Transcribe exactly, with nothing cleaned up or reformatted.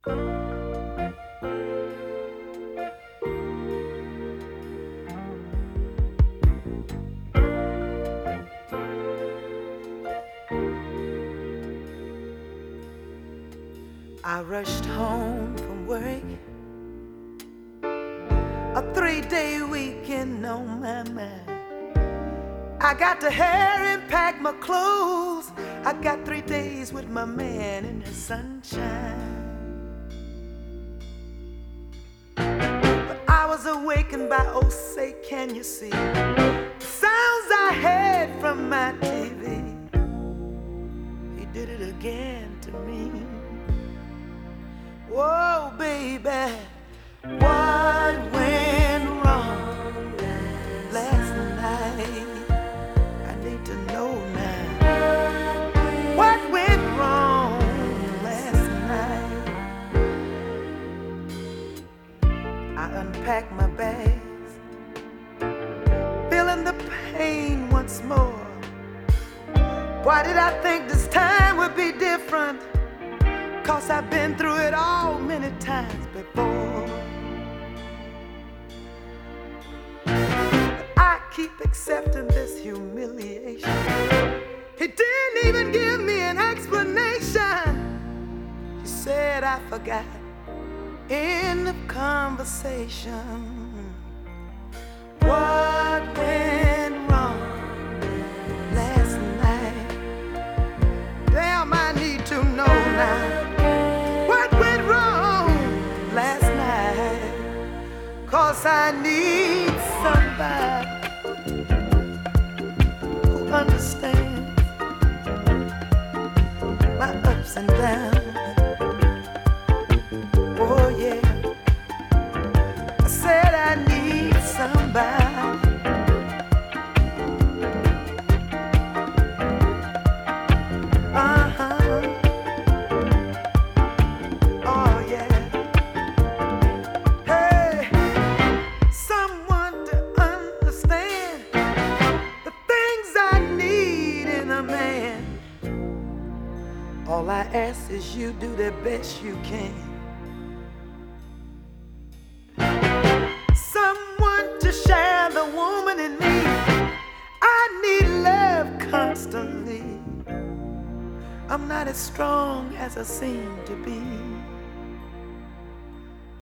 I rushed home from work, a three-day weekend on my mind. I got to hurry and pack my clothes. I got three days with my man in the sunshine. But I was awakened by, oh say, can you see the sounds I heard from my T V? He did it again to me. Whoa, baby, what went wrong last night? I need to know now. What went wrong last night? I unpacked my bags, feeling the pain once more. Why did I think this time would be different? 'Cause I've been through it all many times before. But I keep accepting this humiliation. He didn't even give me an explanation. He said I forgot. End of conversation. What went wrong last night? Damn, I need to know now. Cause I need somebody who understands my ups and downs. Oh yeah, I said I need somebody. Uh-huh. Oh yeah. All I ask is you do the best you can. Someone to share the woman in me. I need love constantly. I'm not as strong as I seem to be.